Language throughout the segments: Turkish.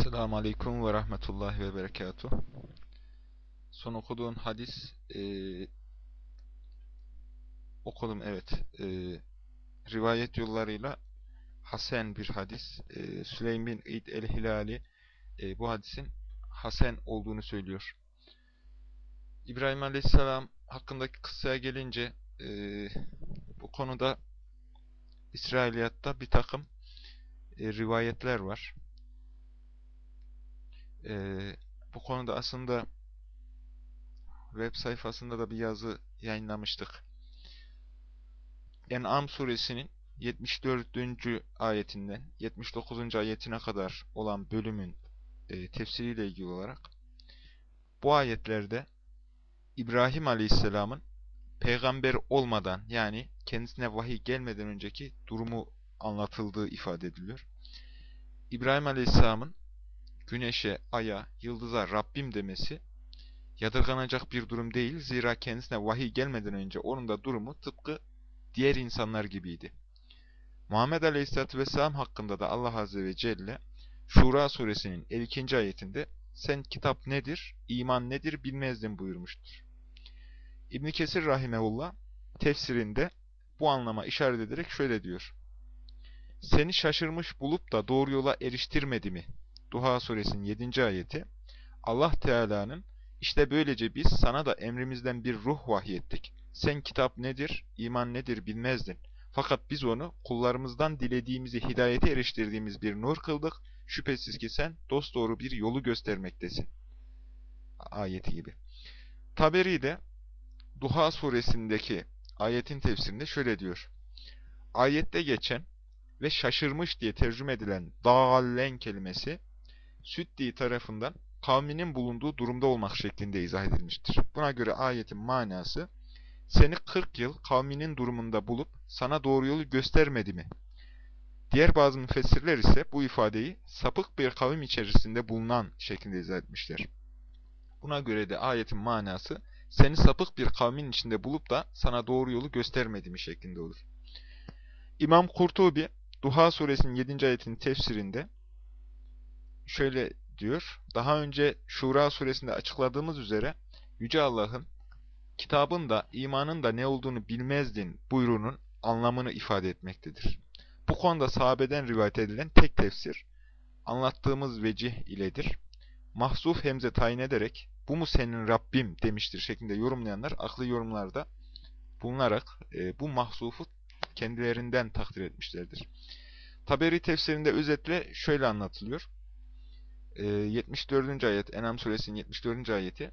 Selamun Aleyküm ve Rahmetullahi ve Berekatuh. Son okuduğun hadis okudum, evet. Rivayet yollarıyla Hasen bir hadis. Süleym bin İd el-Hilali bu hadisin Hasen olduğunu söylüyor. İbrahim Aleyhisselam hakkındaki kıssaya gelince bu konuda İsrailiyatta bir takım rivayetler var. Bu konuda aslında web sayfasında da bir yazı yayınlamıştık. En'am suresinin 74. ayetinden 79. ayetine kadar olan bölümün tefsiriyle ilgili olarak bu ayetlerde İbrahim Aleyhisselam'ın peygamber olmadan, yani kendisine vahiy gelmeden önceki durumu anlatıldığı ifade ediliyor. İbrahim Aleyhisselam'ın güneşe, aya, yıldıza Rabbim demesi yadırganacak bir durum değil. Zira kendisine vahiy gelmeden önce onun da durumu tıpkı diğer insanlar gibiydi. Muhammed Aleyhisselatü Vesselam hakkında da Allah Azze ve Celle Şura suresinin 52. ayetinde sen kitap nedir, iman nedir bilmezdin buyurmuştur. İbn Kesir rahimehullah tefsirinde bu anlama işaret ederek şöyle diyor. Seni şaşırmış bulup da doğru yola eriştirmedi mi? Duha suresinin 7. ayeti Allah Teala'nın işte böylece biz sana da emrimizden bir ruh vahyettik. Sen kitap nedir, iman nedir bilmezdin. Fakat biz onu kullarımızdan dilediğimizi hidayete eriştirdiğimiz bir nur kıldık. Şüphesiz ki sen dosdoğru bir yolu göstermektesin. Ayeti gibi. Taberi de Duha suresindeki ayetin tefsirinde şöyle diyor. Ayette geçen ve şaşırmış diye tercüme edilen dâlen kelimesi Süddi tarafından kavminin bulunduğu durumda olmak şeklinde izah edilmiştir. Buna göre ayetin manası seni 40 yıl kavminin durumunda bulup sana doğru yolu göstermedi mi? Diğer bazı müfessirler ise bu ifadeyi sapık bir kavim içerisinde bulunan şeklinde izah etmişler. Buna göre de ayetin manası seni sapık bir kavmin içinde bulup da sana doğru yolu göstermedi mi şeklinde olur. İmam Kurtubi Duha suresinin 7. ayetin tefsirinde şöyle diyor. Daha önce Şura suresinde açıkladığımız üzere Yüce Allah'ın kitabın da imanın da ne olduğunu bilmezdin buyruğunun anlamını ifade etmektedir. Bu konuda sahabeden rivayet edilen tek tefsir anlattığımız vecih iledir. Mahzuf hemze tayin ederek bu mu senin Rabbim demiştir şeklinde yorumlayanlar aklı yorumlarda bulunarak bu mahzufu kendilerinden takdir etmişlerdir. Taberi tefsirinde özetle şöyle anlatılıyor. 74. ayet, En'am suresinin 74. ayeti.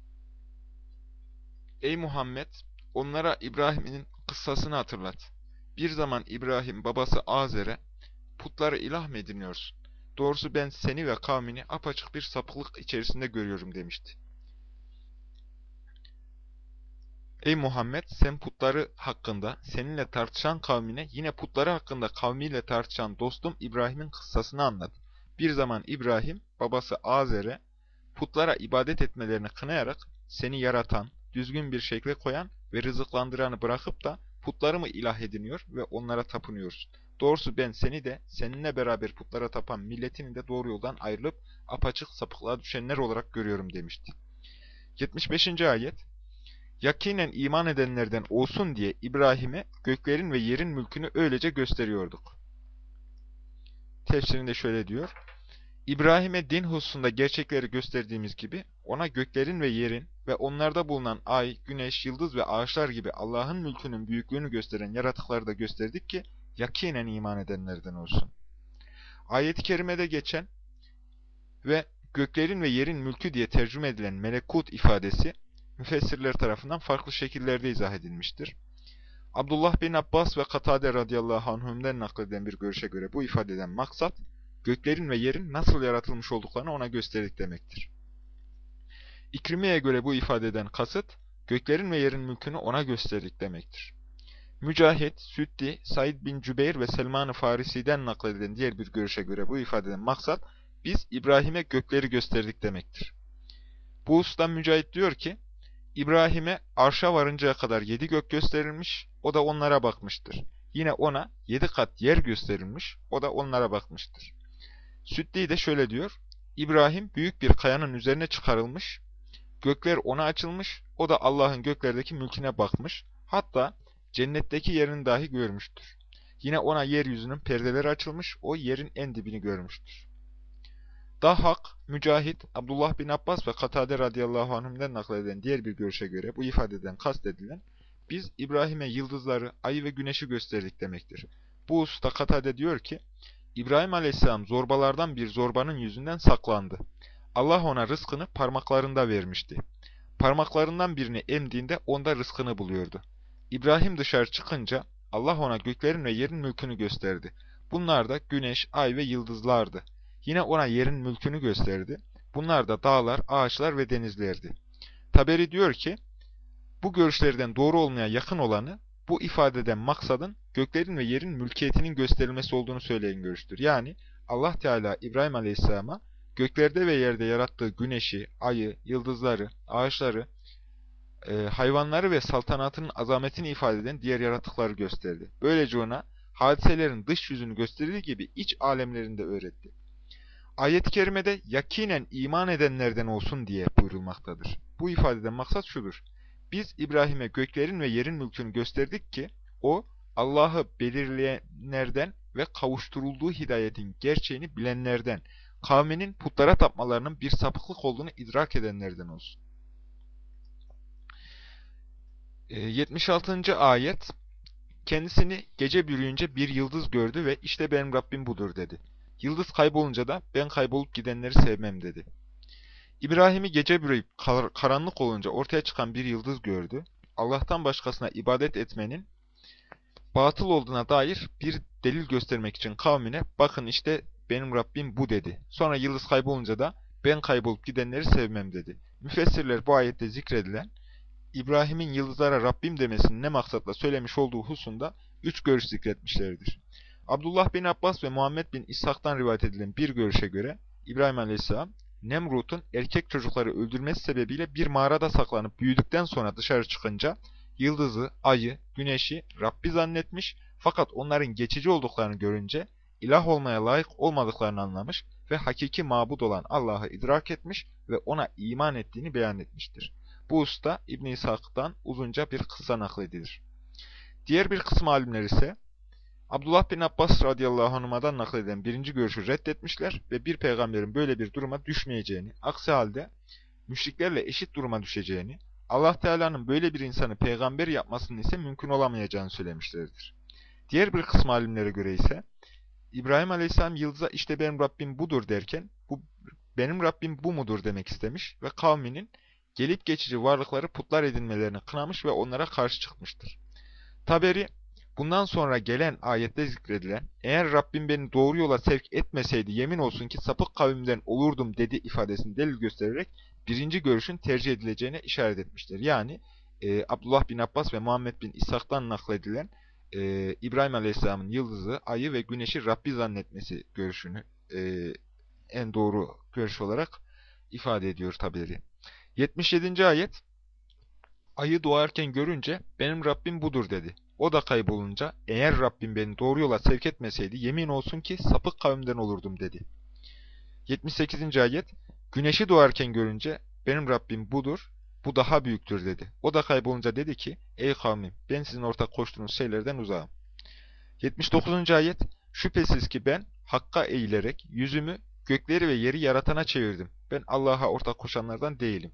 Ey Muhammed! Onlara İbrahim'in kıssasını hatırlat. Bir zaman İbrahim babası Azer'e putları ilah mı ediniyorsun? Doğrusu ben seni ve kavmini apaçık bir sapıklık içerisinde görüyorum demişti. Ey Muhammed! Sen putları hakkında seninle tartışan kavmine yine putları hakkında kavmiyle tartışan dostum İbrahim'in kıssasını anlat. Bir zaman İbrahim babası Azer'e putlara ibadet etmelerini kınayarak seni yaratan, düzgün bir şekle koyan ve rızıklandıranı bırakıp da putları mı ilah ediniyor ve onlara tapınıyorsun? Doğrusu ben seni de seninle beraber putlara tapan milletini de doğru yoldan ayrılıp apaçık sapıklığa düşenler olarak görüyorum demişti. 75. ayet. Yakinen iman edenlerden olsun diye İbrahim'e göklerin ve yerin mülkünü öylece gösteriyorduk. Tefsirinde şöyle diyor. İbrahim'e din hususunda gerçekleri gösterdiğimiz gibi ona göklerin ve yerin ve onlarda bulunan ay, güneş, yıldız ve ağaçlar gibi Allah'ın mülkünün büyüklüğünü gösteren yaratıkları da gösterdik ki yakinen iman edenlerden olsun. Ayet-i kerimede geçen ve göklerin ve yerin mülkü diye tercüme edilen melekut ifadesi müfessirler tarafından farklı şekillerde izah edilmiştir. Abdullah bin Abbas ve Katade radıyallahu anhümden nakledilen bir görüşe göre bu ifadeden maksat göklerin ve yerin nasıl yaratılmış olduklarını ona gösterdik demektir. İkrimiye'ye göre bu ifadeden kasıt göklerin ve yerin mülkünü ona gösterdik demektir. Mücahit, Süddi, Said bin Cübeyr ve Selman-ı Farisi'den nakledilen diğer bir görüşe göre bu ifadeden maksat biz İbrahim'e gökleri gösterdik demektir. Bu hususta Mücahit diyor ki İbrahim'e arşa varıncaya kadar 7 gök gösterilmiş, o da onlara bakmıştır. Yine ona 7 kat yer gösterilmiş, o da onlara bakmıştır. Süddi de şöyle diyor, İbrahim büyük bir kayanın üzerine çıkarılmış, gökler ona açılmış, o da Allah'ın göklerdeki mülküne bakmış, hatta cennetteki yerini dahi görmüştür. Yine ona yeryüzünün perdeleri açılmış, o yerin en dibini görmüştür. Dahhak, Mücahit, Abdullah bin Abbas ve Katade radıyallahu anhümden nakledilen diğer bir görüşe göre bu ifadeden kastedilen, biz İbrahim'e yıldızları, ayı ve güneşi gösterdik demektir. Bu hususta Katade diyor ki, İbrahim aleyhisselam zorbalardan bir zorbanın yüzünden saklandı. Allah ona rızkını parmaklarında vermişti. Parmaklarından birini emdiğinde onda rızkını buluyordu. İbrahim dışarı çıkınca Allah ona göklerin ve yerin mülkünü gösterdi. Bunlar da güneş, ay ve yıldızlardı. Yine ona yerin mülkünü gösterdi. Bunlar da dağlar, ağaçlar ve denizlerdi. Taberi diyor ki, bu görüşlerden doğru olmaya yakın olanı, bu ifadeden maksadın göklerin ve yerin mülkiyetinin gösterilmesi olduğunu söyleyen görüştür. Yani Allah Teala İbrahim Aleyhisselam'a göklerde ve yerde yarattığı güneşi, ayı, yıldızları, ağaçları, hayvanları ve saltanatının azametini ifade eden diğer yaratıkları gösterdi. Böylece ona hadiselerin dış yüzünü gösterdiği gibi iç alemlerini de öğretti. Ayet-i kerimede yakinen iman edenlerden olsun diye buyurulmaktadır. Bu ifadeden maksat şudur: biz İbrahim'e göklerin ve yerin mülkünü gösterdik ki o Allah'ı belirleyenlerden ve kavuşturulduğu hidayetin gerçeğini bilenlerden, kavminin putlara tapmalarının bir sapıklık olduğunu idrak edenlerden olsun. 76. ayet, kendisini gece bürüyünce bir yıldız gördü ve işte benim Rabbim budur dedi. Yıldız kaybolunca da ben kaybolup gidenleri sevmem dedi. İbrahim'i gece bürüyüp karanlık olunca ortaya çıkan bir yıldız gördü. Allah'tan başkasına ibadet etmenin batıl olduğuna dair bir delil göstermek için kavmine bakın işte benim Rabbim bu dedi. Sonra yıldız kaybolunca da ben kaybolup gidenleri sevmem dedi. Müfessirler bu ayette zikredilen İbrahim'in yıldızlara Rabbim demesini ne maksatla söylemiş olduğu hususunda 3 görüş zikretmişlerdir. Abdullah bin Abbas ve Muhammed bin İshak'tan rivayet edilen bir görüşe göre İbrahim Aleyhisselam, Nemrut'un erkek çocukları öldürmesi sebebiyle bir mağarada saklanıp büyüdükten sonra dışarı çıkınca yıldızı, ayı, güneşi Rabbi zannetmiş, fakat onların geçici olduklarını görünce ilah olmaya layık olmadıklarını anlamış ve hakiki mabud olan Allah'ı idrak etmiş ve ona iman ettiğini beyan etmiştir. Bu hususta İbn İshak'tan uzunca bir kıssa nakledilir. Diğer bir kısım alimler ise Abdullah bin Abbas radıyallahu anhuma'dan nakledilen birinci görüşü reddetmişler ve bir peygamberin böyle bir duruma düşmeyeceğini, aksi halde müşriklerle eşit duruma düşeceğini, Allah Teala'nın böyle bir insanı peygamber yapmasının ise mümkün olamayacağını söylemişlerdir. Diğer bir kısım alimlere göre ise İbrahim Aleyhisselam yıldıza işte benim Rabbim budur derken bu benim Rabbim bu mudur demek istemiş ve kavminin gelip geçici varlıkları putlar edinmelerini kınamış ve onlara karşı çıkmıştır. Taberi, bundan sonra gelen ayette zikredilen, eğer Rabbim beni doğru yola sevk etmeseydi yemin olsun ki sapık kavimden olurdum dedi ifadesini delil göstererek birinci görüşün tercih edileceğine işaret etmiştir. Yani Abdullah bin Abbas ve Muhammed bin İshak'tan nakledilen İbrahim Aleyhisselam'ın yıldızı, ayı ve güneşi Rabbi zannetmesi görüşünü en doğru görüş olarak ifade ediyor tabiri. 77. ayet, ayı doğarken görünce benim Rabbim budur dedi. O da kaybolunca eğer Rabbim beni doğru yola sevk etmeseydi yemin olsun ki sapık kavimden olurdum dedi. 78. ayet, güneşi doğarken görünce benim Rabbim budur, bu daha büyüktür dedi. O da kaybolunca dedi ki ey kavmim ben sizin ortak koştuğunuz şeylerden uzağım. 79. ayet, şüphesiz ki ben hakka eğilerek yüzümü gökleri ve yeri yaratana çevirdim. Ben Allah'a ortak koşanlardan değilim.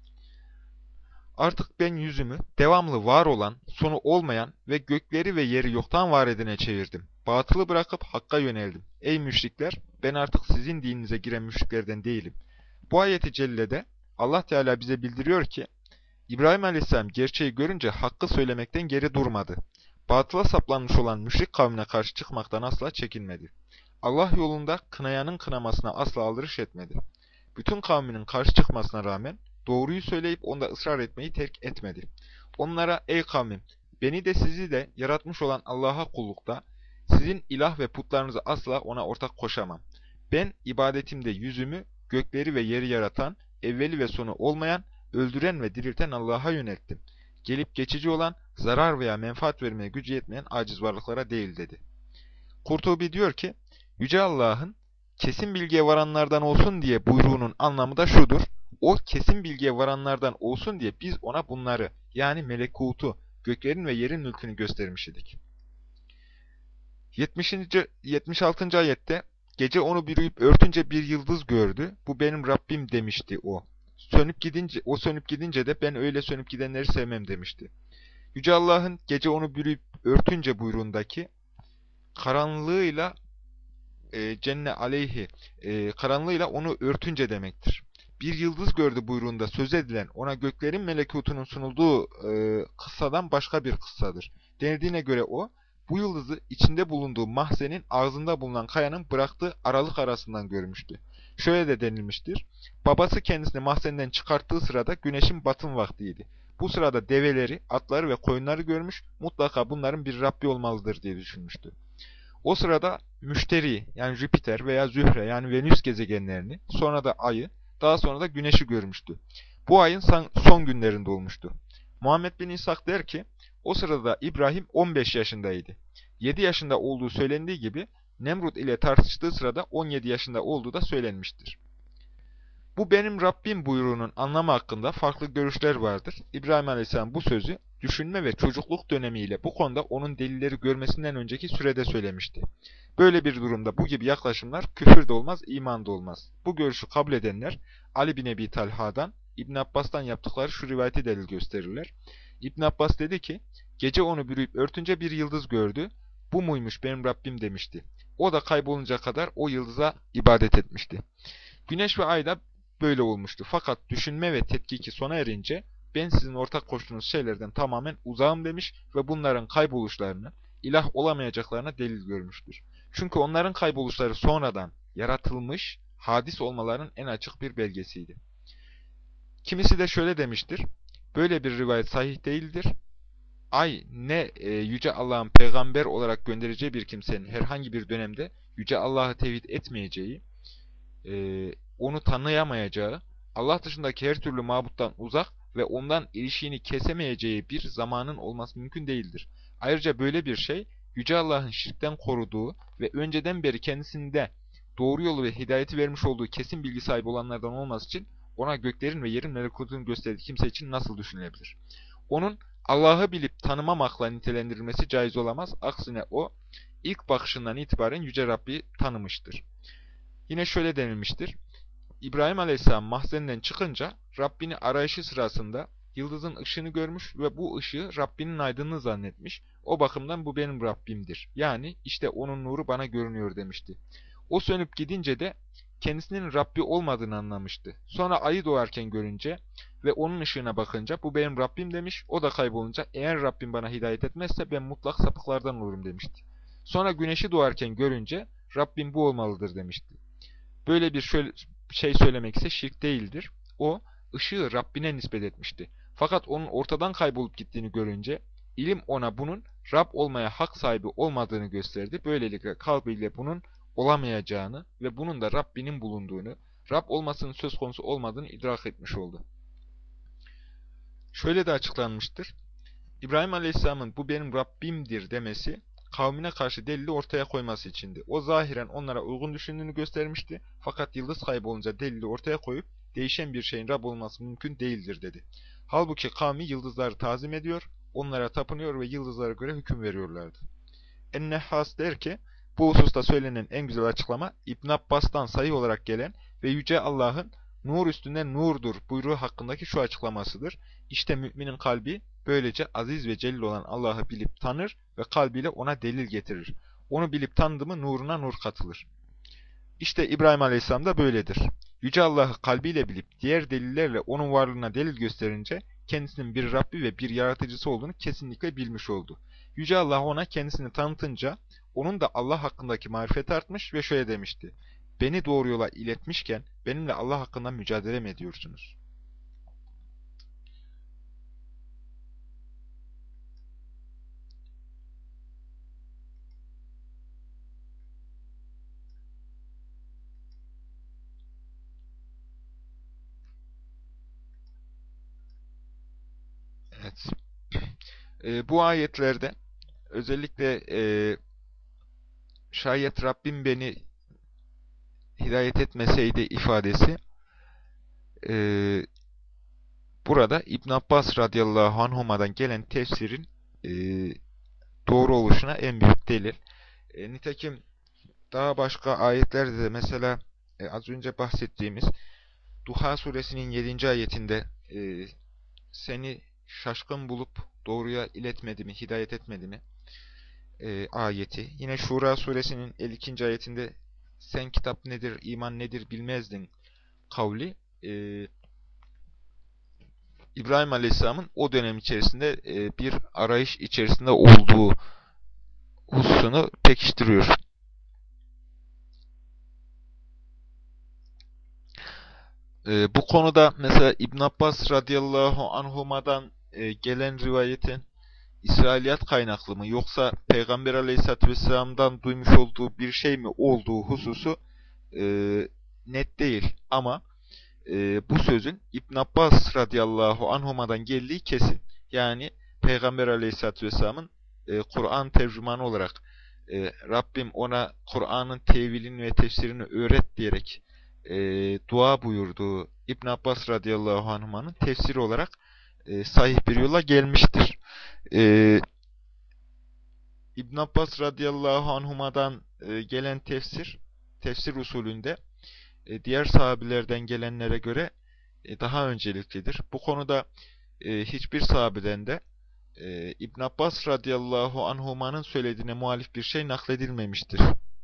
Artık ben yüzümü devamlı var olan, sonu olmayan ve gökleri ve yeri yoktan var edene çevirdim. Batılı bırakıp hakka yöneldim. Ey müşrikler, ben artık sizin dininize giren müşriklerden değilim. Bu ayeti cellede Allah Teala bize bildiriyor ki, İbrahim Aleyhisselam gerçeği görünce hakkı söylemekten geri durmadı. Batıla saplanmış olan müşrik kavmine karşı çıkmaktan asla çekinmedi. Allah yolunda kınayanın kınamasına asla aldırış etmedi. Bütün kavminin karşı çıkmasına rağmen doğruyu söyleyip onda ısrar etmeyi terk etmedi. Onlara ey kavmim beni de sizi de yaratmış olan Allah'a kullukta sizin ilah ve putlarınızı asla ona ortak koşamam. Ben ibadetimde yüzümü gökleri ve yeri yaratan, evveli ve sonu olmayan, öldüren ve dirilten Allah'a yönelttim. Gelip geçici olan, zarar veya menfaat vermeye gücü yetmeyen aciz varlıklara değil dedi. Kurtubi diyor ki, Yüce Allah'ın kesin bilgiye varanlardan olsun diye buyruğunun anlamı da şudur. O kesin bilgiye varanlardan olsun diye biz ona bunları, yani melekutu, göklerin ve yerin mülkünü göstermiş idik. 76. ayette gece onu bürüyüp örtünce bir yıldız gördü. Bu benim Rabbim demişti o. Sönüp gidince de ben öyle sönüp gidenleri sevmem demişti. Yüce Allah'ın gece onu bürüyüp örtünce buyruğundaki karanlığıyla cenne aleyhi karanlığıyla onu örtünce demektir. Bir yıldız gördü buyruğunda söz edilen ona göklerin melekutunun sunulduğu kıssadan başka bir kıssadır. Denildiğine göre o bu yıldızı içinde bulunduğu mahzenin ağzında bulunan kayanın bıraktığı aralık arasından görmüştü. Şöyle de denilmiştir. Babası kendisini mahzenden çıkarttığı sırada güneşin batım vaktiydi. Bu sırada develeri, atları ve koyunları görmüş, mutlaka bunların bir Rabbi olmalıdır diye düşünmüştü. O sırada Müşteri yani Jüpiter veya Zühre yani Venüs gezegenlerini, sonra da Ay'ı, daha sonra da Güneş'i görmüştü. Bu ayın son günlerinde olmuştu. Muhammed bin İshak der ki, o sırada İbrahim 15 yaşındaydı. 7 yaşında olduğu söylendiği gibi Nemrut ile tartıştığı sırada 17 yaşında olduğu da söylenmiştir. Bu benim Rabbim buyruğunun anlamı hakkında farklı görüşler vardır. İbrahim Aleyhisselam bu sözü düşünme ve çocukluk dönemiyle bu konuda onun delilleri görmesinden önceki sürede söylemişti. Böyle bir durumda bu gibi yaklaşımlar küfür de olmaz, iman da olmaz. Bu görüşü kabul edenler Ali bin Ebi Talha'dan, İbn Abbas'tan yaptıkları şu rivayeti delil gösterirler. İbn Abbas dedi ki, gece onu bürüyüp örtünce bir yıldız gördü. Bu muymuş benim Rabbim demişti. O da kaybolunca kadar o yıldıza ibadet etmişti. Güneş ve ay da böyle olmuştu. Fakat düşünme ve tetkiki sona erince ben sizin ortak koştuğunuz şeylerden tamamen uzağım demiş ve bunların kayboluşlarını, ilah olamayacaklarına delil görmüştür. Çünkü onların kayboluşları sonradan yaratılmış, hadis olmalarının en açık bir belgesiydi. Kimisi de şöyle demiştir, böyle bir rivayet sahih değildir. Ay ne Yüce Allah'ın peygamber olarak göndereceği bir kimsenin herhangi bir dönemde Yüce Allah'ı tevhid etmeyeceği, onu tanıyamayacağı, Allah dışındaki her türlü mabuttan uzak ve ondan ilişiğini kesemeyeceği bir zamanın olması mümkün değildir. Ayrıca böyle bir şey, Yüce Allah'ın şirkten koruduğu ve önceden beri kendisinde doğru yolu ve hidayeti vermiş olduğu kesin bilgi sahibi olanlardan olması için ona göklerin ve yerin melekutunu gösterdiği kimse için nasıl düşünülebilir? Onun Allah'ı bilip tanımamakla nitelendirilmesi caiz olamaz. Aksine o, ilk bakışından itibaren Yüce Rabbi tanımıştır. Yine şöyle denilmiştir. İbrahim Aleyhisselam mahzenden çıkınca Rabbini arayışı sırasında yıldızın ışığını görmüş ve bu ışığı Rabbinin aydınlığı zannetmiş. O bakımdan bu benim Rabbimdir. Yani işte onun nuru bana görünüyor demişti. O sönüp gidince de kendisinin Rabbi olmadığını anlamıştı. Sonra ayı doğarken görünce ve onun ışığına bakınca bu benim Rabbim demiş. O da kaybolunca eğer Rabbim bana hidayet etmezse ben mutlak sapıklardan olurum demişti. Sonra güneşi doğarken görünce Rabbim bu olmalıdır demişti. Böyle bir şey söylemek ise şirk değildir. O, ışığı Rabbine nispet etmişti. Fakat onun ortadan kaybolup gittiğini görünce, ilim ona bunun Rab olmaya hak sahibi olmadığını gösterdi. Böylelikle kalbiyle bunun olamayacağını ve bunun da Rabbinin bulunduğunu, Rab olmasının söz konusu olmadığını idrak etmiş oldu. Şöyle de açıklanmıştır. İbrahim Aleyhisselam'ın bu benim Rabbimdir demesi, kavmine karşı delili ortaya koyması içindi. O zahiren onlara uygun düşündüğünü göstermişti. Fakat yıldız kaybolunca delili ortaya koyup değişen bir şeyin Rab olması mümkün değildir dedi. Halbuki kavmi yıldızları tazim ediyor, onlara tapınıyor ve yıldızlara göre hüküm veriyorlardı. En-Nehhas der ki, bu hususta söylenen en güzel açıklama İbn Abbas'tan sahih olarak gelen ve Yüce Allah'ın nur üstünde nurdur buyruğu hakkındaki şu açıklamasıdır. İşte müminin kalbi böylece aziz ve celil olan Allah'ı bilip tanır ve kalbiyle ona delil getirir. Onu bilip tanıdı mı nuruna nur katılır. İşte İbrahim Aleyhisselam da böyledir. Yüce Allah'ı kalbiyle bilip diğer delillerle onun varlığına delil gösterince kendisinin bir Rabbi ve bir yaratıcısı olduğunu kesinlikle bilmiş oldu. Yüce Allah ona kendisini tanıtınca onun da Allah hakkındaki marifeti artmış ve şöyle demişti. Beni doğru yola iletmişken benimle Allah hakkında mücadele mi ediyorsunuz? Evet. Bu ayetlerde özellikle şayet Rabbim beni hidayet etmeseydi ifadesi e, burada İbn Abbas radıyallahu anhuma'dan gelen tefsirin e, doğru oluşuna en büyük delil. Nitekim daha başka ayetlerde de mesela az önce bahsettiğimiz Duha suresinin 7. ayetinde seni şaşkın bulup doğruya iletmedi mi, hidayet etmedi mi ayeti. Yine Şura suresinin 52. ayetinde sen kitap nedir, iman nedir bilmezdin kavli. İbrahim Aleyhisselam'ın o dönem içerisinde bir arayış içerisinde olduğu hususunu pekiştiriyor. Bu konuda mesela İbn Abbas radıyallahu anhuma'dan gelen rivayetin İsrailiyat kaynaklı mı yoksa Peygamber aleyhissalatü vesselam'dan duymuş olduğu bir şey mi olduğu hususu e, net değil. Ama bu sözün İbn Abbas radıyallahu anhuma'dan geldiği kesin. Yani Peygamber aleyhissalatü vesselam'ın Kur'an tercümanı olarak Rabbim ona Kur'an'ın tevilini ve tefsirini öğret diyerek dua buyurduğu İbn Abbas radıyallahu anhuma'nın tefsiri olarak sahih bir yola gelmiştir. E, İbn Abbas radıyallahu anhuma'dan gelen tefsir usulünde diğer sahabilerden gelenlere göre daha önceliklidir. Bu konuda hiçbir sahabeden de İbn Abbas radıyallahu anhuma'nın söylediğine muhalif bir şey nakledilmemiştir.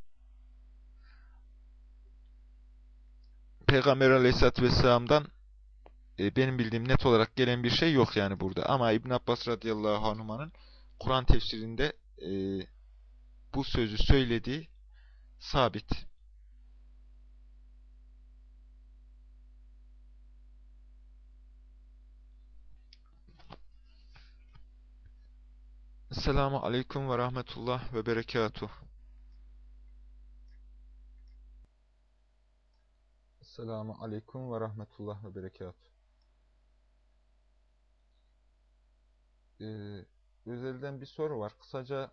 Peygamber aleyhissalatü vesselam'dan benim bildiğim net olarak gelen bir şey yok yani burada. Ama İbn Abbas radıyallahu anhuma'nın Kur'an tefsirinde bu sözü söylediği sabit. Esselamu aleyküm ve rahmetullah ve berekatuh. Esselamu aleyküm ve rahmetullah ve berekatuh. Özelden bir soru var. Kısaca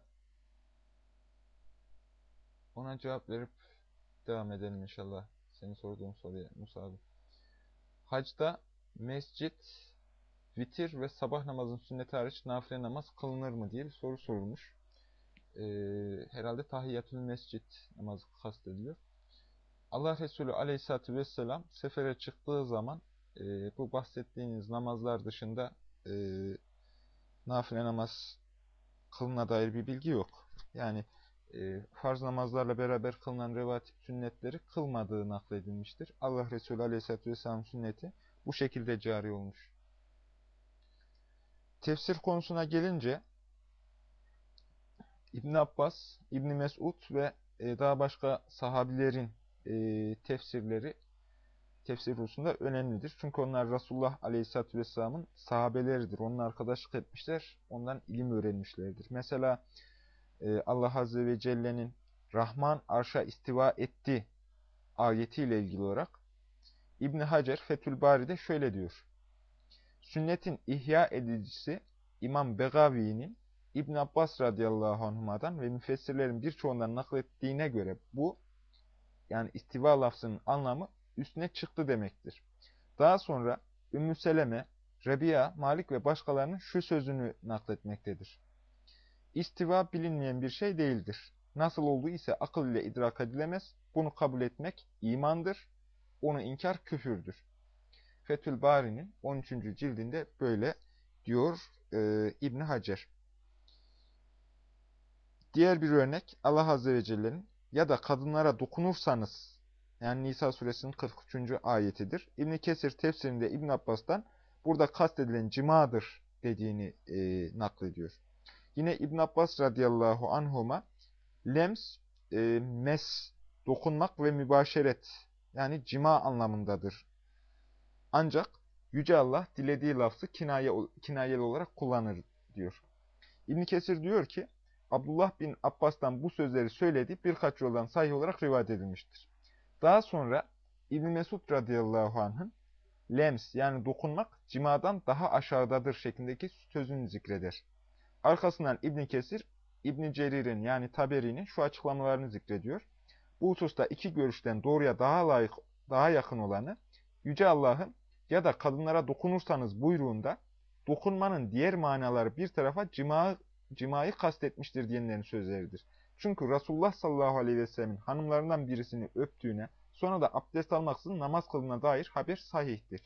ona cevap verip devam edelim inşallah. Senin sorduğun soruya Musa abi. Hacda mescit, vitir ve sabah namazın sünneti hariç nafile namaz kılınır mı diye bir soru sorulmuş. Herhalde tahiyyatül mescit namazı kastediliyor. Allah Resulü aleyhissalatü vesselam sefere çıktığı zaman bu bahsettiğiniz namazlar dışında nafile namaz kılına dair bir bilgi yok. Yani farz namazlarla beraber kılınan revatip sünnetleri kılmadığı nakledilmiştir. Allah Resulü aleyhissalatü vesselam sünneti bu şekilde cari olmuş. Tefsir konusuna gelince İbn Abbas, İbn Mesud ve daha başka sahabilerin tefsirleri tefsir hususunda önemlidir. Çünkü onlar Resulullah Aleyhisselatü Vesselam'ın sahabeleridir. Onunla arkadaşlık etmişler, ondan ilim öğrenmişlerdir. Mesela Allah Azze ve Celle'nin Rahman arşa istiva etti ayetiyle ilgili olarak İbn Hacer Fethül Bari'de şöyle diyor. Sünnetin ihya edicisi İmam Begavi'nin İbn Abbas radıyallahu anhuma'dan ve müfessirlerin birçoğundan naklettiğine göre bu, yani istiva lafzının anlamı üstüne çıktı demektir. Daha sonra Ümmü Seleme, Rebiya, Malik ve başkalarının şu sözünü nakletmektedir. İstiva bilinmeyen bir şey değildir. Nasıl olduğu ise akıl ile idrak edilemez. Bunu kabul etmek imandır. Onu inkar küfürdür. Fethül Bari'nin 13. cildinde böyle diyor İbn Hacer. Diğer bir örnek Allah Azze ve Celle'nin ya da kadınlara dokunursanız, yani Nisa suresinin 43. ayetidir. İbn Kesir tefsirinde İbn Abbas'tan burada kastedilen cimadır dediğini naklediyor. Yine İbn Abbas radıyallahu anhuma lems, mes, dokunmak ve mübaşeret, yani cima anlamındadır. Ancak Yüce Allah dilediği lafzı kinayeli olarak kullanır diyor. İbn Kesir diyor ki Abdullah bin Abbas'tan bu sözleri söylediği birkaç yoldan sahih olarak rivayet edilmiştir. Daha sonra İbn Mesud radıyallahu anh'ın lems, yani dokunmak cimadan daha aşağıdadır şeklindeki sözünü zikreder. Arkasından İbn Kesir İbn Cerir'in, yani Taberi'nin şu açıklamalarını zikrediyor. Bu hususta iki görüşten doğruya daha yakın olanı, Yüce Allah'ın ya da kadınlara dokunursanız buyruğunda, dokunmanın diğer manaları bir tarafa cimayı kastetmiştir diyenlerin sözleridir. Çünkü Resulullah sallallahu aleyhi ve sellemin hanımlarından birisini öptüğüne, sonra da abdest almaksızın namaz kıldığına dair haber sahihtir.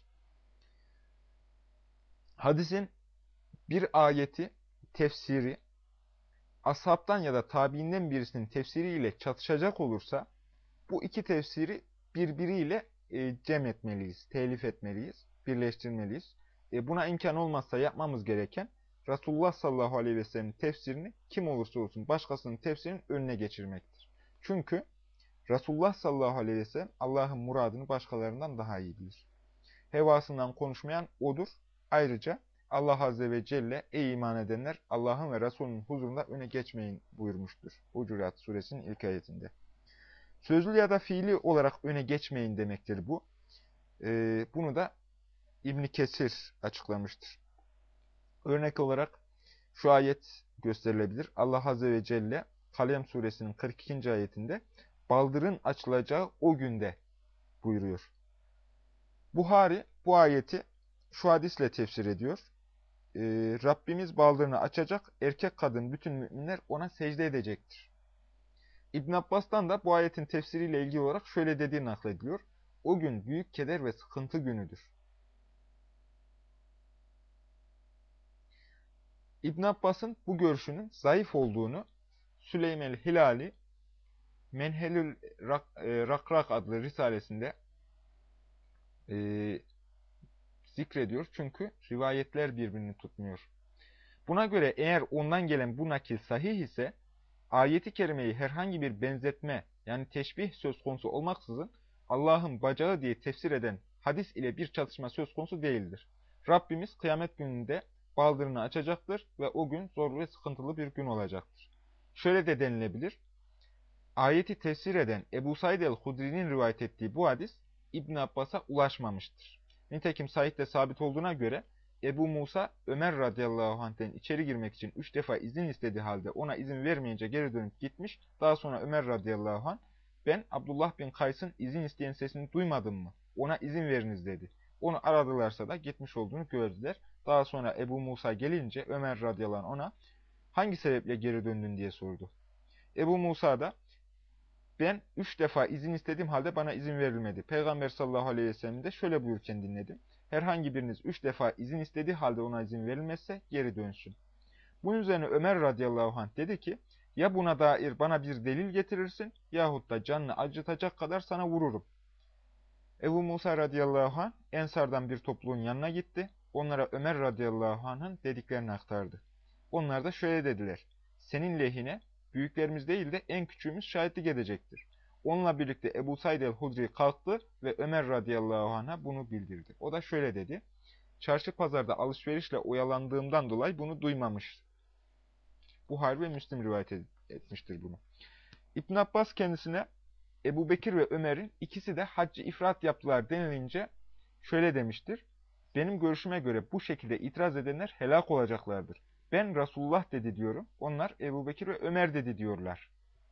Hadisin bir ayeti, tefsiri, ashabtan ya da tabiinden birisinin tefsiriyle çatışacak olursa, bu iki tefsiri birbiriyle cem etmeliyiz, telif etmeliyiz, birleştirmeliyiz. Buna imkan olmazsa yapmamız gereken, Resulullah sallallahu aleyhi ve sellem'in tefsirini kim olursa olsun başkasının tefsirinin önüne geçirmektir. Çünkü Resulullah sallallahu aleyhi ve sellem Allah'ın muradını başkalarından daha iyi bilir. Hevasından konuşmayan O'dur. Ayrıca Allah azze ve celle ey iman edenler Allah'ın ve Resulünün huzurunda öne geçmeyin buyurmuştur. Hucurat suresinin ilk ayetinde. Sözlü ya da fiili olarak öne geçmeyin demektir bu. Bunu da İbn Kesir açıklamıştır. Örnek olarak şu ayet gösterilebilir. Allah azze ve celle Kalem suresinin 42. ayetinde baldırın açılacağı o günde buyuruyor. Buhari bu ayeti şu hadisle tefsir ediyor. Rabbimiz baldırını açacak, erkek kadın bütün müminler ona secde edecektir. İbn Abbas'tan da bu ayetin tefsiriyle ilgili olarak şöyle dediği naklediliyor. O gün büyük keder ve sıkıntı günüdür. İbn Abbas'ın bu görüşünün zayıf olduğunu Süleymel Hilali Menhelül Rakrak adlı risalesinde zikrediyor. Çünkü rivayetler birbirini tutmuyor. Buna göre eğer ondan gelen bu nakil sahih ise ayeti kerimeyi herhangi bir benzetme yani teşbih söz konusu olmaksızın Allah'ın bacağı diye tefsir eden hadis ile bir çatışma söz konusu değildir. Rabbimiz kıyamet gününde baldırını açacaktır ve o gün zor ve sıkıntılı bir gün olacaktır. Şöyle de denilebilir. Ayeti tefsir eden Ebu Said el-Hudri'nin rivayet ettiği bu hadis İbn Abbas'a ulaşmamıştır. Nitekim Said'de sabit olduğuna göre Ebu Musa Ömer radıyallahu anh'ten içeri girmek için 3 defa izin istediği halde ona izin vermeyince geri dönüp gitmiş. Daha sonra Ömer radıyallahu anh ben Abdullah bin Kays'ın izin isteyen sesini duymadım mı? Ona izin veriniz dedi. Onu aradılarsa da gitmiş olduğunu gördüler. Daha sonra Ebu Musa gelince Ömer radıyallahu anh ona hangi sebeple geri döndün diye sordu. Ebu Musa da ben 3 defa izin istediğim halde bana izin verilmedi. Peygamber sallallahu aleyhi ve sellem de şöyle buyurken dinledim. Herhangi biriniz 3 defa izin istediği halde ona izin verilmezse geri dönsün. Bunun üzerine Ömer radıyallahu anh dedi ki, ya buna dair bana bir delil getirirsin yahut da canını acıtacak kadar sana vururum. Ebu Musa radıyallahu anh Ensardan bir topluluğun yanına gitti. Onlara Ömer radıyallahu anh'ın dediklerini aktardı. Onlar da şöyle dediler. Senin lehine büyüklerimiz değil de en küçüğümüz şahitlik edecektir. Onunla birlikte Ebu Said el-Hudri kalktı ve Ömer radıyallahu anh'a bunu bildirdi. O da şöyle dedi. Çarşı pazarda alışverişle oyalandığımdan dolayı bunu duymamış. Buhari ve Müslim rivayet etmiştir bunu. İbn Abbas kendisine Ebu Bekir ve Ömer'in ikisi de haccı ifrat yaptılar denilince şöyle demiştir. Benim görüşüme göre bu şekilde itiraz edenler helak olacaklardır. Ben Resulullah dedi diyorum. Onlar Ebu Bekir ve Ömer dedi diyorlar.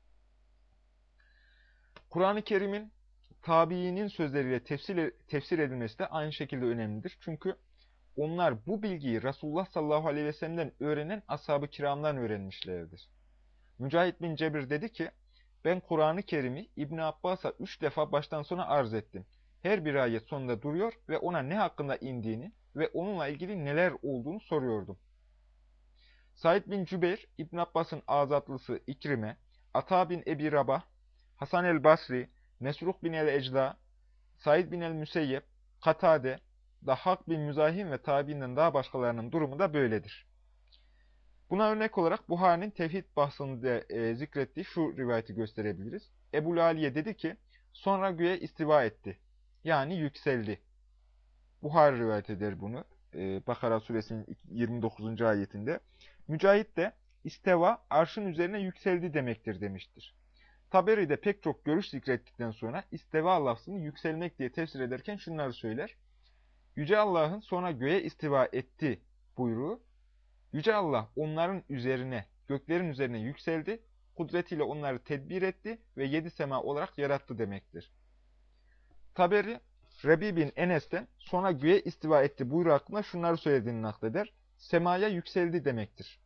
Kur'an-ı Kerim'in tabiinin sözleriyle tefsir edilmesi de aynı şekilde önemlidir. Çünkü onlar bu bilgiyi Resulullah sallallahu aleyhi ve sellem'den öğrenen ashab-ı kiramdan öğrenmişlerdir. Mücahit bin Cebir dedi ki, ben Kur'an-ı Kerim'i İbn Abbas'a 3 defa baştan sona arz ettim. Her bir ayet sonunda duruyor ve ona ne hakkında indiğini ve onunla ilgili neler olduğunu soruyordum. Said bin Cübeyr, İbn Abbas'ın azatlısı İkrime, Ata bin Ebi Rabah, Hasan el-Basri, Mesruh bin el-Ecda, Said bin el-Müseyyep, Katade, Dahhak bin Müzahim ve tabiinden daha başkalarının durumu da böyledir. Buna örnek olarak Buhari'nin tevhid bahsinde zikrettiği şu rivayeti gösterebiliriz. Ebu Aliye dedi ki, sonra göğe istiva etti. Yani yükseldi. Buhari rivayet eder bunu. Bakara suresinin 29. ayetinde. Mücahit de isteva arşın üzerine yükseldi demektir demiştir. Taberi de pek çok görüş zikrettikten sonra isteva lafzını yükselmek diye tefsir ederken şunları söyler. Yüce Allah'ın sonra göğe istiva etti buyruğu. Yüce Allah onların üzerine, göklerin üzerine yükseldi. kudretiyle onları tedbir etti ve 7 sema olarak yarattı demektir. Taberi, Rebi bin Enes'ten sonra göğe istiva etti buyruğu hakkında şunları söylediğini nakleder. Semaya yükseldi demektir.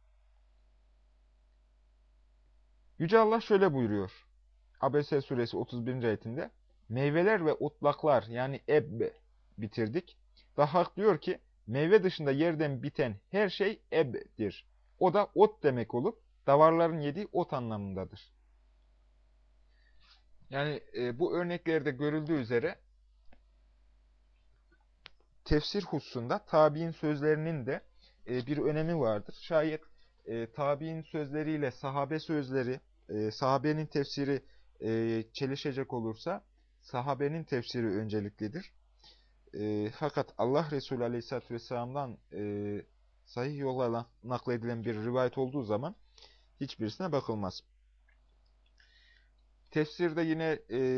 Yüce Allah şöyle buyuruyor. Abese suresi 31. ayetinde. Meyveler ve otlaklar yani bitirdik. Daha hak diyor ki meyve dışında yerden biten her şey eb'dir. O da ot demek olup davarların yediği ot anlamındadır. Yani bu örneklerde görüldüğü üzere tefsir hususunda tabi'in sözlerinin de bir önemi vardır. Şayet tabi'in sözleriyle sahabe sözleri, sahabenin tefsiri çelişecek olursa sahabenin tefsiri önceliklidir. Fakat Allah Resulü Aleyhisselatü Vesselam'dan sahih yolla nakledilen bir rivayet olduğu zaman hiçbirisine bakılmaz. Tefsirde yine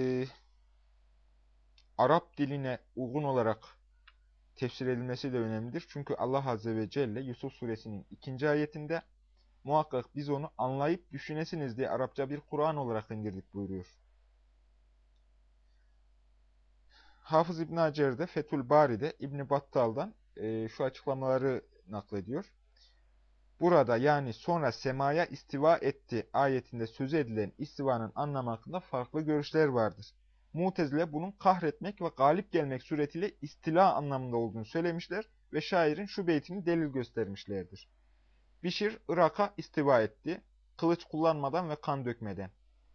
Arap diline uygun olarak tefsir edilmesi de önemlidir. Çünkü Allah Azze ve Celle Yusuf Suresinin 2. ayetinde muhakkak biz onu anlayıp düşünesiniz diye Arapça bir Kur'an olarak indirdik buyuruyor. Hafız İbn Hacer de Fethül Bari'de İbn Battal'dan şu açıklamaları naklediyor. Burada yani sonra semaya istiva etti ayetinde söz edilen istivanın anlamı hakkında farklı görüşler vardır. Mutezile bunun kahretmek ve galip gelmek suretiyle istila anlamında olduğunu söylemişler ve şairin şu beytini delil göstermişlerdir. Bişir Irak'a istiva etti, kılıç kullanmadan ve kan dökmeden.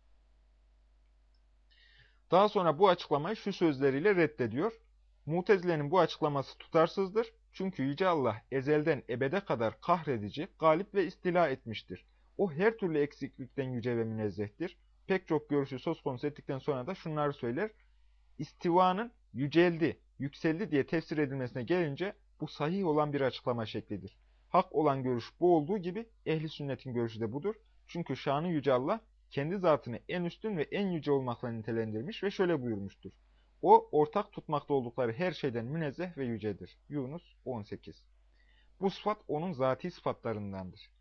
Daha sonra bu açıklamayı şu sözleriyle reddediyor. Mutezile'nin bu açıklaması tutarsızdır. Çünkü Yüce Allah ezelden ebede kadar kahredici, galip ve istila etmiştir. O her türlü eksiklikten yüce ve münezzehtir. Pek çok görüşü söz konusu ettikten sonra da şunları söyler. İstivanın yüceldi, yükseldi diye tefsir edilmesine gelince bu sahih olan bir açıklama şeklidir. Hak olan görüş bu olduğu gibi ehli sünnetin görüşü de budur. Çünkü şanı Yüce Allah kendi zatını en üstün ve en yüce olmakla nitelendirmiş ve şöyle buyurmuştur. O, ortak tutmakta oldukları her şeyden münezzeh ve yücedir. Yunus 18. Bu sıfat onun zati sıfatlarındandır.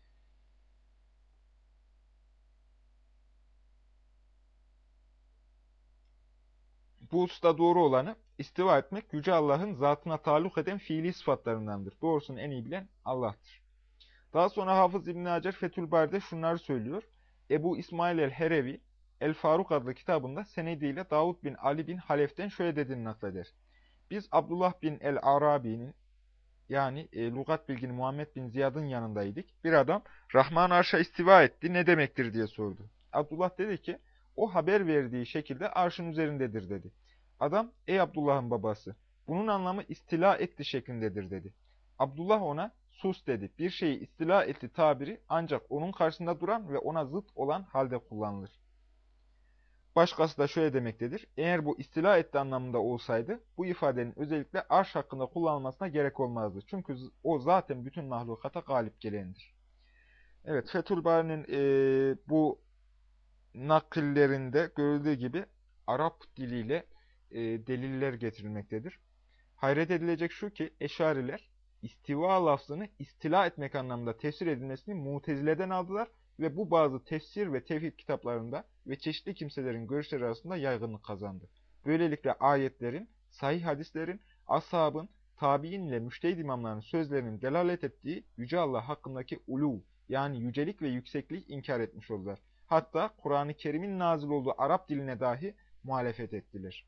Bu hususta doğru olanı, istiva etmek Yüce Allah'ın zatına taluk eden fiili sıfatlarındandır. Doğrusunu en iyi bilen Allah'tır. Daha sonra Hafız İbn Hacer Fethül Bari'de şunları söylüyor. Ebu İsmail el-Herevi, El-Faruk adlı kitabında senediyle Davud bin Ali bin Halef'ten şöyle dediğini nakleder. Biz Abdullah bin el-Arabi'nin yani lügat bilgini Muhammed bin Ziyad'ın yanındaydık. Bir adam Rahman arşa istiva etti ne demektir diye sordu. Abdullah dedi ki o haber verdiği şekilde arşın üzerindedir dedi. Adam ey Abdullah'ın babası bunun anlamı istila etti şeklindedir dedi. Abdullah ona sus dedi. Bir şeyi istila etti tabiri ancak onun karşısında duran ve ona zıt olan halde kullanılır. Başkası da şöyle demektedir. Eğer bu istila etti anlamında olsaydı bu ifadenin özellikle arş hakkında kullanılmasına gerek olmazdı. Çünkü o zaten bütün mahlukata galip gelendir. Evet, Fethül Bari'nin bu nakillerinde görüldüğü gibi Arap diliyle deliller getirilmektedir. Hayret edilecek şu ki Eşariler istiva lafzını istila etmek anlamında tefsir edilmesini Mutezile'den aldılar ve bu bazı tefsir ve tevhid kitaplarında ve çeşitli kimselerin görüşleri arasında yaygınlık kazandı. Böylelikle ayetlerin, sahih hadislerin, ashabın, tabi'in ile müştehid imamların sözlerinin delalet ettiği Yüce Allah hakkındaki ulu yani yücelik ve yükseklik inkar etmiş oldular. Hatta Kur'an-ı Kerim'in nazil olduğu Arap diline dahi muhalefet ettiler.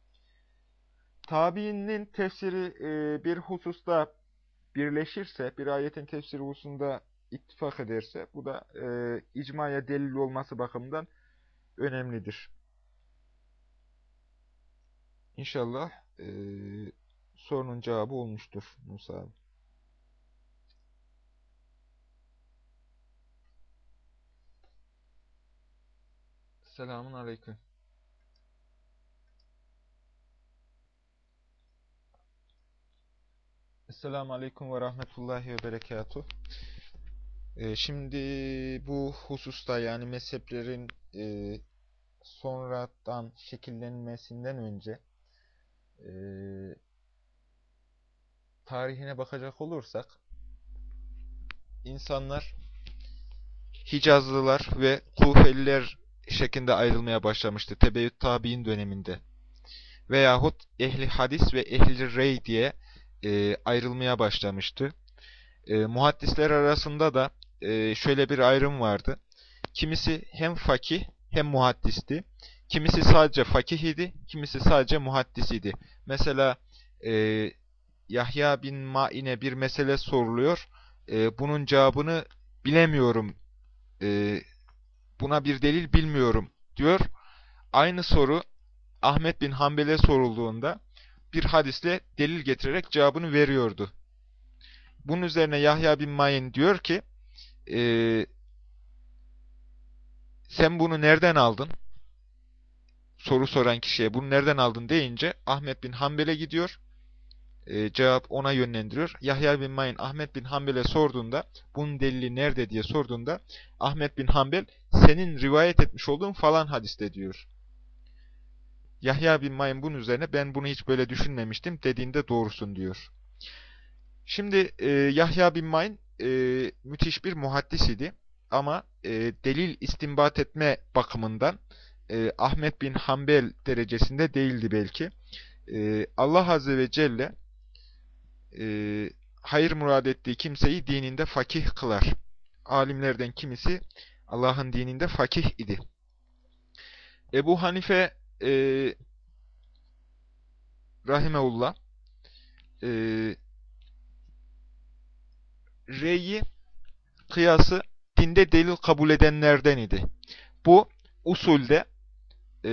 Tabiinin tefsiri bir hususta birleşirse, bir ayetin tefsiri hususunda ittifak ederse, bu da icmaya delil olması bakımından önemlidir. İnşallah sorunun cevabı olmuştur Musa abi. Selamun aleyküm. Esselamu aleyküm ve rahmetullahi ve berekatuh. Şimdi bu hususta yani mezheplerin sonradan şekillenmesinden önce tarihine bakacak olursak insanlar Hicazlılar ve Kufeliler şeklinde ayrılmaya başlamıştı Tebeyyüt Tabi'in döneminde. Veyahut ehli hadis ve ehli rey diye ayrılmaya başlamıştı. Muhaddisler arasında da şöyle bir ayrım vardı. Kimisi hem fakih hem muhaddisti. Kimisi sadece fakih idi, kimisi sadece muhaddis idi. Mesela e, Yahya bin Ma'in'e bir mesele soruluyor. Bunun cevabını bilemiyorum, e, buna bir delil bilmiyorum diyor. Aynı soru Ahmet bin Hanbel'e sorulduğunda bir hadisle delil getirerek cevabını veriyordu. Bunun üzerine Yahya bin Ma'in diyor ki, e, sen bunu nereden aldın? Soru soran kişiye bunu nereden aldın deyince Ahmet bin Hanbel'e gidiyor. Cevap ona yönlendiriyor. Yahya bin Ma'in Ahmet bin Hanbel'e sorduğunda bunun delili nerede diye sorduğunda Ahmet bin Hanbel senin rivayet etmiş olduğun falan hadiste diyor. Yahya bin Ma'in bunun üzerine ben bunu hiç böyle düşünmemiştim dediğinde doğrusun diyor. Şimdi Yahya bin Ma'in müthiş bir muhaddis idi ama delil istinbat etme bakımından Ahmet bin Hanbel derecesinde değildi belki. Allah Azze ve Celle hayır murad ettiği kimseyi dininde fakih kılar. Alimlerden kimisi Allah'ın dininde fakih idi. Ebu Hanife rahimeullah e, reyi, kıyası dinde delil kabul edenlerden idi. Bu usulde e,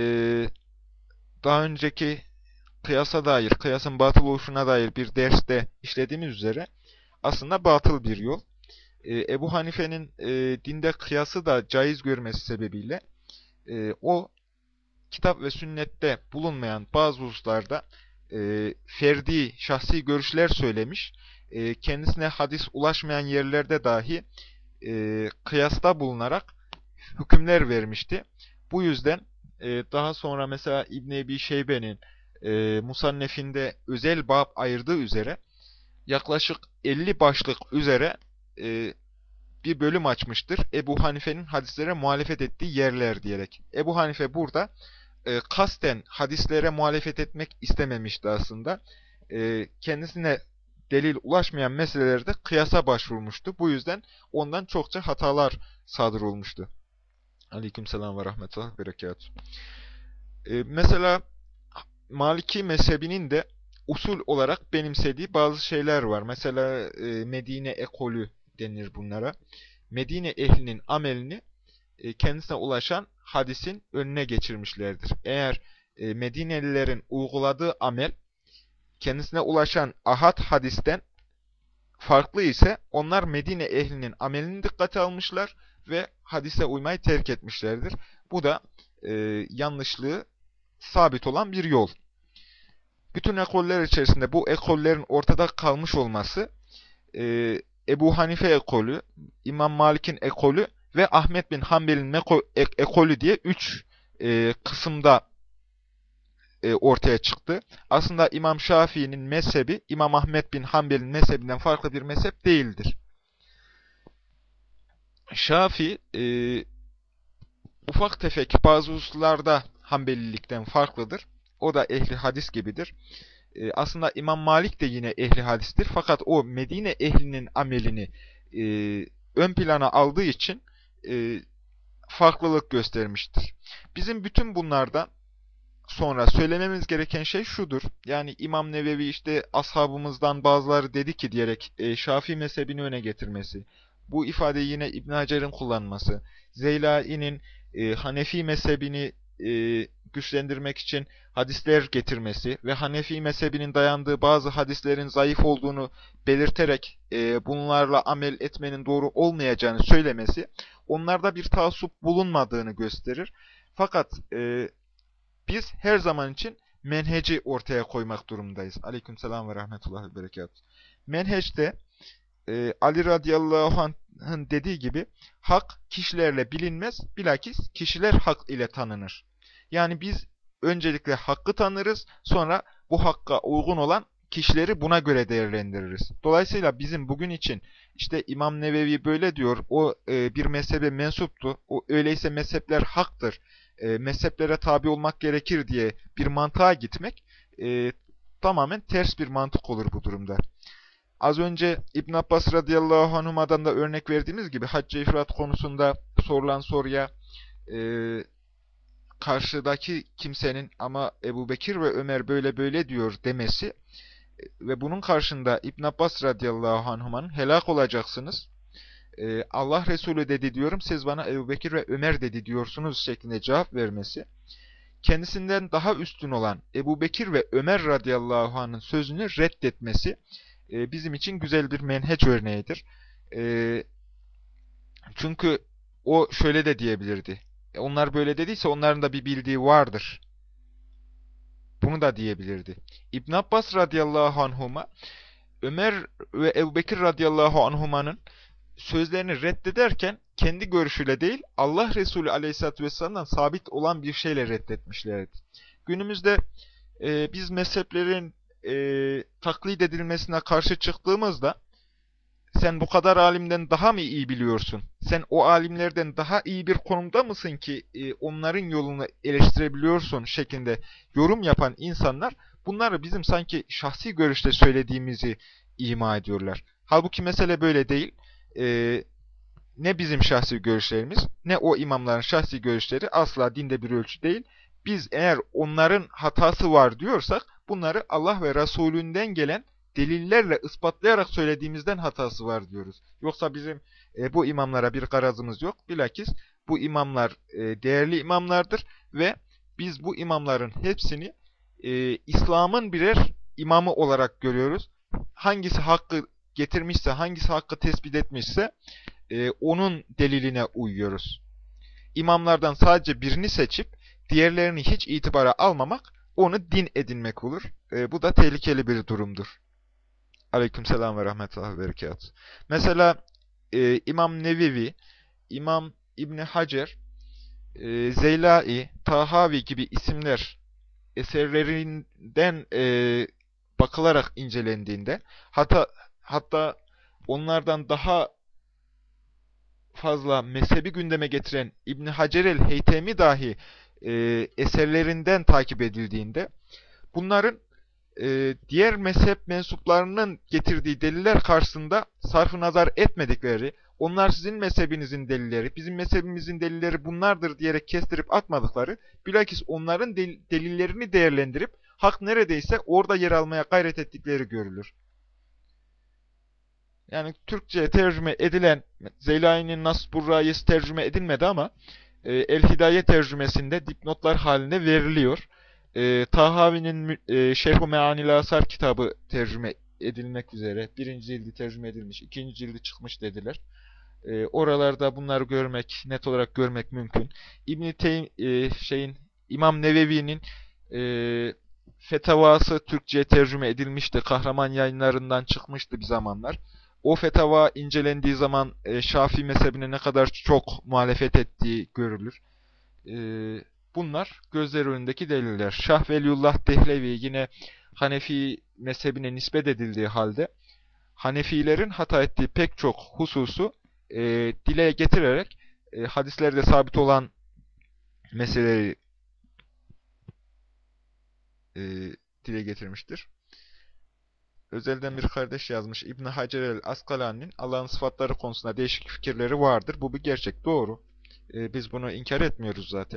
daha önceki kıyasa dair, kıyasın batıl oluşuna dair bir derste işlediğimiz üzere aslında batıl bir yol. Ebu Hanife'nin dinde kıyası da caiz görmesi sebebiyle o kitap ve sünnette bulunmayan bazı hususlarda ferdi, şahsi görüşler söylemiş. Kendisine hadis ulaşmayan yerlerde dahi kıyasta bulunarak hükümler vermişti. Bu yüzden daha sonra mesela İbn-i Ebi Şeybe'nin Musannef'inde özel bab ayırdığı üzere yaklaşık 50 başlık üzere bir bölüm açmıştır. Ebu Hanife'nin hadislere muhalefet ettiği yerler diyerek. Ebu Hanife burada kasten hadislere muhalefet etmek istememişti aslında. Kendisine delil ulaşmayan meselelerde kıyasa başvurmuştu. Bu yüzden ondan çokça hatalar sadır olmuştu. Aleykümselam ve rahmetullah ve berekatuhu. Mesela Maliki mezhebinin de usul olarak benimsediği bazı şeyler var. Mesela Medine ekolü denir bunlara. Medine ehlinin amelini kendisine ulaşan hadisin önüne geçirmişlerdir. Eğer Medinelilerin uyguladığı amel kendisine ulaşan ahad hadisten farklı ise onlar Medine ehlinin amelini dikkate almışlar ve hadise uymayı terk etmişlerdir. Bu da yanlışlığı sabit olan bir yol. Bütün ekoller içerisinde bu ekollerin ortada kalmış olması Ebu Hanife ekolü, İmam Malik'in ekolü ve Ahmet bin Hanbel'in ekolü diye 3 kısımda ortaya çıktı. Aslında İmam Şafii'nin mezhebi İmam Ahmet bin Hanbel'in mezhebinden farklı bir mezhep değildir. Şafii ufak tefek bazı hususlarda Hanbelilikten farklıdır. O da ehli hadis gibidir. Aslında İmam Malik de yine ehli hadistir. Fakat o Medine ehlinin amelini ön plana aldığı için farklılık göstermiştir. Bizim bütün bunlardan sonra söylememiz gereken şey şudur. Yani İmam Nevevi işte ashabımızdan bazıları dedi ki diyerek Şafii mezhebini öne getirmesi. Bu ifadeyi yine İbn Hacer'in kullanması. Zeylai'nin Hanefi mezhebini güçlendirmek için hadisler getirmesi ve Hanefi mezhebinin dayandığı bazı hadislerin zayıf olduğunu belirterek bunlarla amel etmenin doğru olmayacağını söylemesi onlarda bir taassup bulunmadığını gösterir. Fakat biz her zaman için menheci ortaya koymak durumundayız. Aleykümselam ve rahmetullah ve berekatuhu. Menheçte Ali radıyallahu anh'ın dediği gibi hak kişilerle bilinmez, bilakis kişiler hak ile tanınır. Yani biz öncelikle hakkı tanırız, sonra bu hakka uygun olan kişileri buna göre değerlendiririz. Dolayısıyla bizim bugün için işte İmam Nevevi böyle diyor, o bir mezhebe mensuptu, o öyleyse mezhepler haktır, mezheplere tabi olmak gerekir diye bir mantığa gitmek tamamen ters bir mantık olur bu durumda. Az önce İbn Abbas radıyallahu anhuma'dan da örnek verdiğimiz gibi Hac-ı İfrat konusunda sorulan soruya e, karşıdaki kimsenin ama Ebu Bekir ve Ömer böyle böyle diyor demesi ve bunun karşında İbn Abbas radıyallahu anhuma'nın helak olacaksınız, Allah Resulü dedi diyorum, siz bana Ebu Bekir ve Ömer dedi diyorsunuz şeklinde cevap vermesi, kendisinden daha üstün olan Ebu Bekir ve Ömer radıyallahu anh'ın sözünü reddetmesi bizim için güzel bir menheç örneğidir. E, Çünkü o şöyle de diyebilirdi. Onlar böyle dediyse onların da bir bildiği vardır. Bunu da diyebilirdi. İbn Abbas radıyallahu anhuma Ömer ve Ebu Bekir radıyallahu anhumanın sözlerini reddederken kendi görüşüyle değil, Allah Resulü aleyhissalatü vesselam'dan sabit olan bir şeyle reddetmişlerdi. Günümüzde biz mezheplerin taklit edilmesine karşı çıktığımızda, sen bu kadar alimden daha mı iyi biliyorsun? Sen o alimlerden daha iyi bir konumda mısın ki onların yolunu eleştirebiliyorsun şeklinde yorum yapan insanlar, bunları bizim sanki şahsi görüşte söylediğimizi ima ediyorlar. Halbuki mesele böyle değil. Ne bizim şahsi görüşlerimiz, ne o imamların şahsi görüşleri asla dinde bir ölçü değil. Biz eğer onların hatası var diyorsak, bunları Allah ve Resulünden gelen delillerle ispatlayarak söylediğimizden hatası var diyoruz. Yoksa bizim bu imamlara bir garazımız yok. Bilakis bu imamlar değerli imamlardır ve biz bu imamların hepsini İslam'ın birer imamı olarak görüyoruz. Hangisi hakkı getirmişse, hangisi hakkı tespit etmişse onun deliline uyuyoruz. İmamlardan sadece birini seçip diğerlerini hiç itibara almamak, onu din edinmek olur. Bu da tehlikeli bir durumdur. Aleykümselam ve rahmetullah ve berekatuhu. Mesela İmam Nevevi, İmam İbni Hacer, Zeylai, Tahavi gibi isimler eserlerinden bakılarak incelendiğinde, hatta onlardan daha fazla mezhebi gündeme getiren İbn Hacer el-Heytemi dahi eserlerinden takip edildiğinde, bunların diğer mezhep mensuplarının getirdiği deliller karşısında sarf-ı nazar etmedikleri, onlar sizin mezhebinizin delilleri, bizim mezhebimizin delilleri bunlardır diyerek kestirip atmadıkları, bilakis onların delillerini değerlendirip hak neredeyse orada yer almaya gayret ettikleri görülür. Yani Türkçe'ye tercüme edilen, Zeylani'nin Nas Burra'yı tercüme edilmedi ama El-Hidaye tercümesinde dipnotlar halinde veriliyor. Tahavi'nin Şerh-u Me'anil Asar kitabı tercüme edilmek üzere. Birinci cildi tercüme edilmiş, ikinci cildi çıkmış dediler. Oralarda bunları görmek, net olarak görmek mümkün. İmam Nevevi'nin fetavası Türkçe'ye tercüme edilmişti. Kahraman Yayınlarından çıkmıştı bir zamanlar. O fetava incelendiği zaman Şafii mezhebine ne kadar çok muhalefet ettiği görülür. Bunlar gözler önündeki deliller. Şah Veliullah Dehlevi yine Hanefi mezhebine nispet edildiği halde Hanefilerin hata ettiği pek çok hususu dile getirerek hadislerde sabit olan meseleleri dile getirmiştir. Özelden bir kardeş yazmış. İbn Hacer el-Askalani'nin Allah'ın sıfatları konusunda değişik fikirleri vardır. Bu bir gerçek, doğru. Biz bunu inkar etmiyoruz zaten.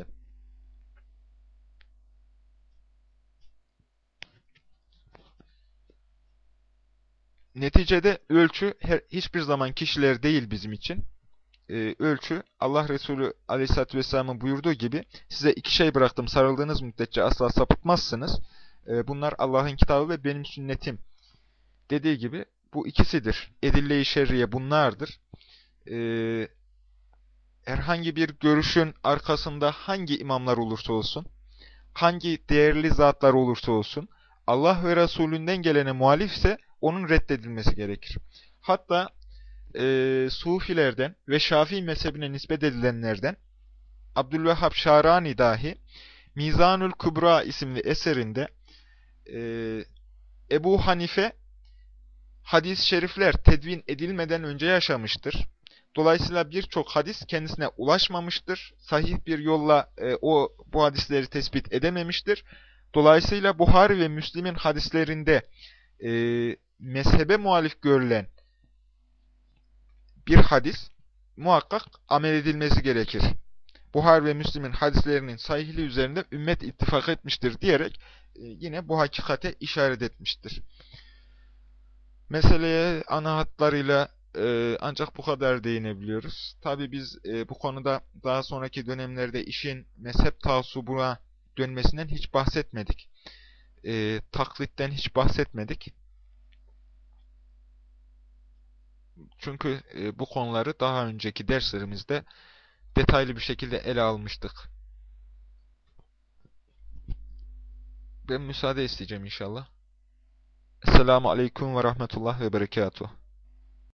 Neticede ölçü hiçbir zaman kişiler değil bizim için. Ölçü, Allah Resulü Aleyhisselatü Vesselam'ın buyurduğu gibi, size iki şey bıraktım, sarıldığınız müddetçe asla sapıtmazsınız. Bunlar Allah'ın kitabı ve benim sünnetim dediği gibi bu ikisidir. Edille-i şerriye bunlardır. Herhangi bir görüşün arkasında hangi imamlar olursa olsun, hangi değerli zatlar olursa olsun, Allah ve Resulünden gelene muhalifse onun reddedilmesi gerekir. Hatta Sufilerden ve Şafii mezhebine nispet edilenlerden Abdülvehhab Şarani dahi Mizanül Kübra isimli eserinde Ebu Hanife hadis-i şerifler tedvin edilmeden önce yaşamıştır. Dolayısıyla birçok hadis kendisine ulaşmamıştır. Sahih bir yolla bu hadisleri tespit edememiştir. Dolayısıyla Buhari ve Müslim'in hadislerinde e, mezhebe muhalif görülen bir hadis muhakkak amel edilmesi gerekir. Buhari ve Müslim'in hadislerinin sahihliği üzerinde ümmet ittifak etmiştir diyerek yine bu hakikate işaret etmiştir. Meseleye ana hatlarıyla ancak bu kadar değinebiliyoruz. Tabii biz bu konuda daha sonraki dönemlerde işin mezhep taassubuna dönmesinden hiç bahsetmedik. Taklitten hiç bahsetmedik. Çünkü bu konuları daha önceki derslerimizde detaylı bir şekilde ele almıştık. Ben müsaade isteyeceğim inşallah. Esselamu Aleyküm ve Rahmetullah ve Berekatuhu.